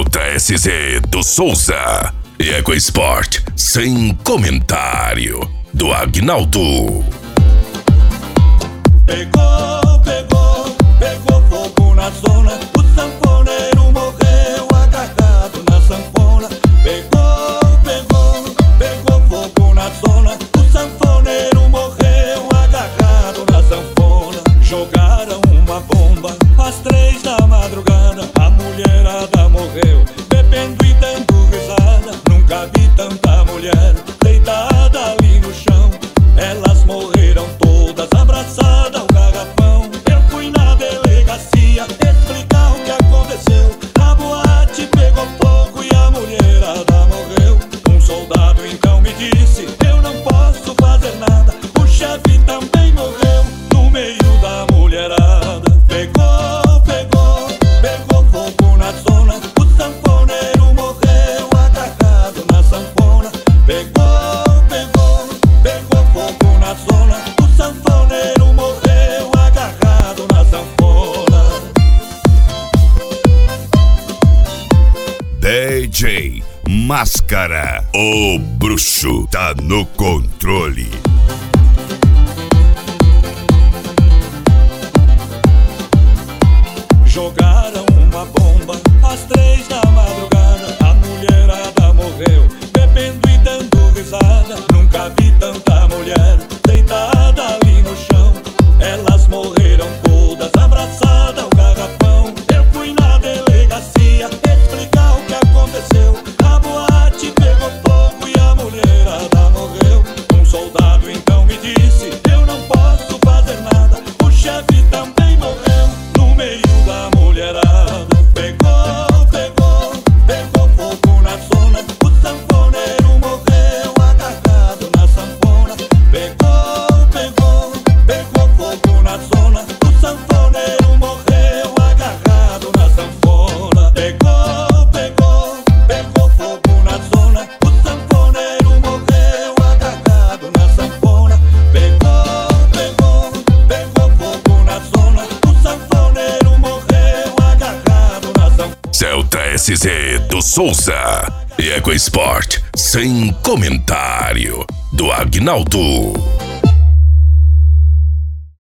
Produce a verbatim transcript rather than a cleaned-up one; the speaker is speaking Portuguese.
Celta S Z do Souza e EcoSport sem comentário do Agnaldo. Pegou, pegou, pegou fogo na zona. O sanfoneiro morreu agarrado na sanfona. Pegou, pegou, pegou fogo na zona. O sanfoneiro morreu agarrado na sanfona. Jogaram uma bomba às três da madrugada. A mulherada morreu bebendo e dando risada. Nunca vi tanta mulher deitada ali no chão. Elas morreram todas abraçadas ao garrafão. Eu fui na delegacia explicar o que aconteceu. A boate pegou fogo e a mulherada morreu. Um soldado então me disse: eu não posso fazer nada. O chefe também morreu no meio da mulherada. Pegou, pegou, pegou fogo na zona. O sanfoneiro morreu agarrado na sanfona. Pegou, pegou, pegou fogo na zona. O sanfoneiro morreu agarrado na sanfona. D J Máscara, o bruxo tá no controle. Jogaram uma bomba às três da madrugada. A mulherada morreu bebendo e dando risada. Nunca vi tanta mulher deitada ali no chão. Elas morreram todas abraçadas ao garrafão. Eu fui na delegacia explicar o que aconteceu. A boate pegou fogo e a mulherada morreu. Um soldado então me disse: eu não posso fazer nada. O chefe também morreu no meio da mulherada. Pegou, pegou, pegou fogo na zona. O sanfoneiro morreu agarrado na sanfona. Pegou, pegou, pegou fogo na zona. O sanfoneiro morreu agarrado na sanfona. Pegou, pegou, pegou fogo na zona. O sanfoneiro morreu agarrado na sanfona. Pegou, pegou, pegou fogo na zona. O sanfoneiro morreu agarrado na sanfona. Celta S Z do Souza e EcoSport sem comentário do Agnaldo.